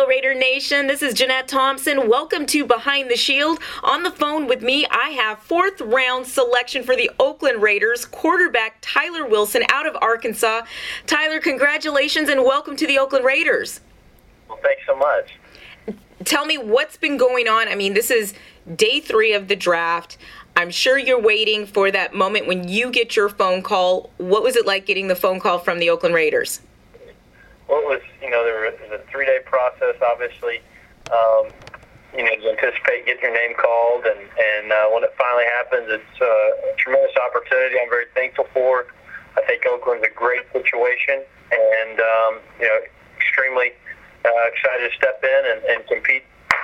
Hello, Raider Nation. This is Jeanette Thompson. Welcome to Behind the Shield. On the phone with me, I have fourth-round selection for the Oakland Raiders, quarterback Tyler Wilson out of Arkansas. Tyler, congratulations and welcome to the Oakland Raiders. Well, thanks so much. Tell me what's been going on. I mean, this is day 3 of the draft. I'm sure you're waiting for that moment when you get your phone call. What was it like getting the phone call from the Oakland Raiders? Well, it was, there was a 3-day process, obviously. You anticipate getting your name called, and when it finally happens, it's a tremendous opportunity I'm very thankful for. I think Oakland's a great situation, and, extremely excited to step in and compete,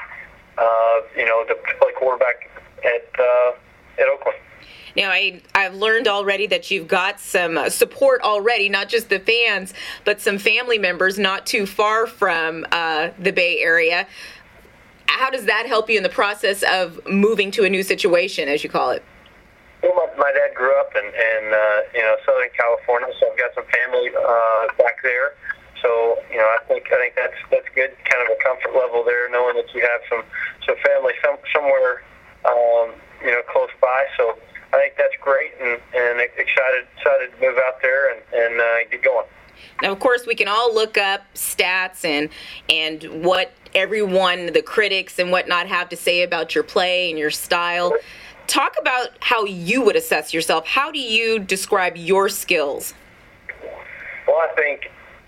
to play quarterback at Oakland. Now, I've learned already that you've got some support already, not just the fans, but some family members not too far from the Bay Area. How does that help you in the process of moving to a new situation, as you call it? Well, my dad grew up in Southern California, so I've got some family back there. So, I think that's good, kind of a comfort level there, knowing that you have some family somewhere, close by. So I think that's great, and excited to move out there and get going. Now, of course, we can all look up stats and what everyone, the critics and whatnot, have to say about your play and your style. Talk about how you would assess yourself. How do you describe your skills? Well, I think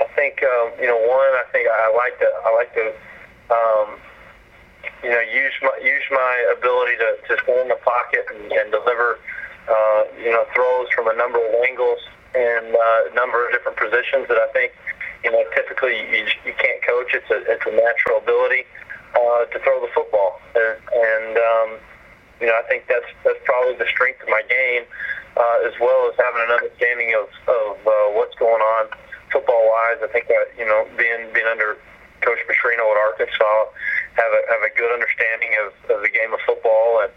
I like to use my ability to stay in the pocket and deliver throws from a number of angles and a number of different positions that I think typically you can't coach. It's a natural ability to throw the football, and I think that's probably the strength of my game, as well as having an understanding of what's going on football-wise. I think that being under Coach Petrino at Arkansas, have a good understanding of the game of football, and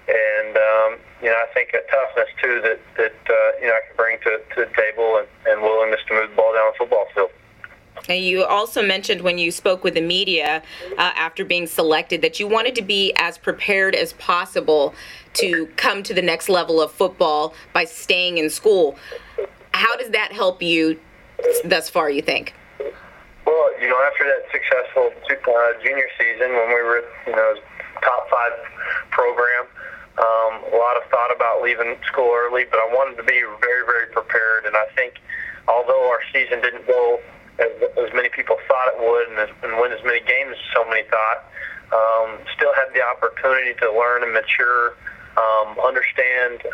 I think a toughness too that I can bring to the table, and willingness to move the ball down the football field. And you also mentioned when you spoke with the media after being selected that you wanted to be as prepared as possible to come to the next level of football by staying in school. How does that help you thus far, you think? Well, after that successful junior season, when we were, top 5 program, a lot of thought about leaving school early, but I wanted to be very, very prepared. And I think, although our season didn't go as many people thought it would, and win as many games as so many thought, still had the opportunity to learn and mature, understand,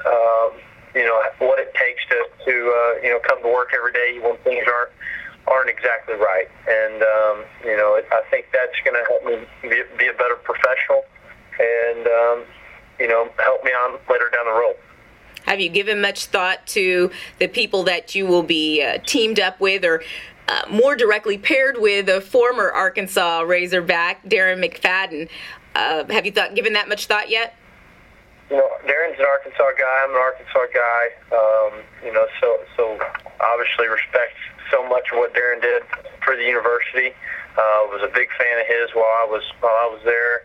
what it takes to come to work every day when things aren't exactly right. And, I think that's going to help me be a better professional and, help me on later down the road. Have you given much thought to the people that you will be teamed up with or more directly paired with a former Arkansas Razorback, Darren McFadden? Have you given that much thought yet? Darren's an Arkansas guy. I'm an Arkansas guy. So obviously respect so much of what Darren did for the university. Was a big fan of his while I was there.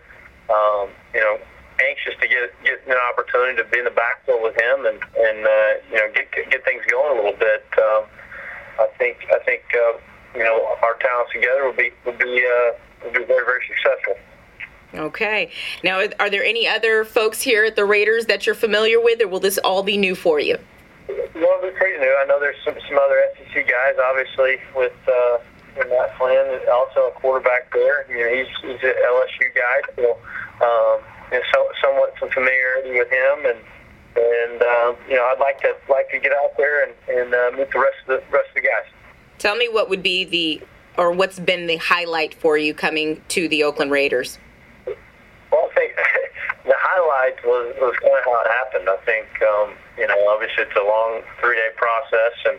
Anxious to get an opportunity to be in the backfield with him and get things going a little bit. I think our talents together will be very, very successful. Okay. Now, are there any other folks here at the Raiders that you're familiar with, or will this all be new for you? Well, it's pretty new. I know there's some other SEC guys, obviously, with Matt Flynn, also a quarterback there. He's an LSU guy, so somewhat some familiarity with him, and I'd like to get out there and meet the rest of the guys. Tell me what would be what's been the highlight for you coming to the Oakland Raiders? Well, I think the highlight was kind of how it happened. I think obviously it's a long 3-day process, and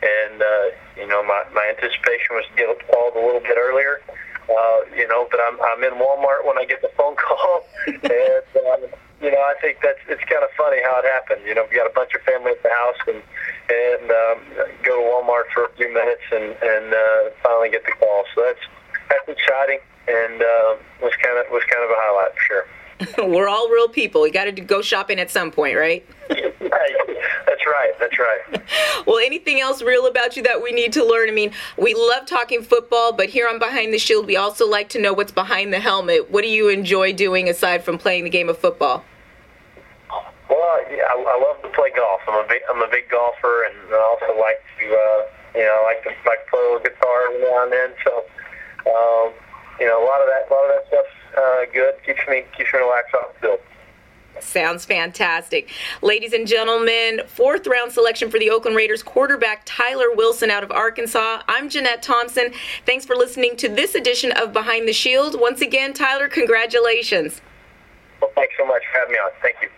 my anticipation was to get called a little bit earlier. But I'm in Walmart when I get the phone call, and I think it's kind of funny how it happened. We got a bunch of family at the house, and go to Walmart for a few minutes, and finally get the call. So that's exciting, and was kind of a highlight for sure. We're all real people. You got to go shopping at some point, right? That's right. Well, anything else real about you that we need to learn? I mean, we love talking football, but here on Behind the Shield, we also like to know what's behind the helmet. What do you enjoy doing aside from playing the game of football? Well, yeah, I love to play golf. I'm a big golfer, and I also like to play a little guitar every now and then. So, a lot of that stuff's good. Keeps me relaxed off the field. Sounds fantastic. Ladies and gentlemen, 4th round selection for the Oakland Raiders quarterback Tyler Wilson out of Arkansas. I'm Jeanette Thompson. Thanks for listening to this edition of Behind the Shield. Once again, Tyler, congratulations. Well, thanks so much for having me on. Thank you.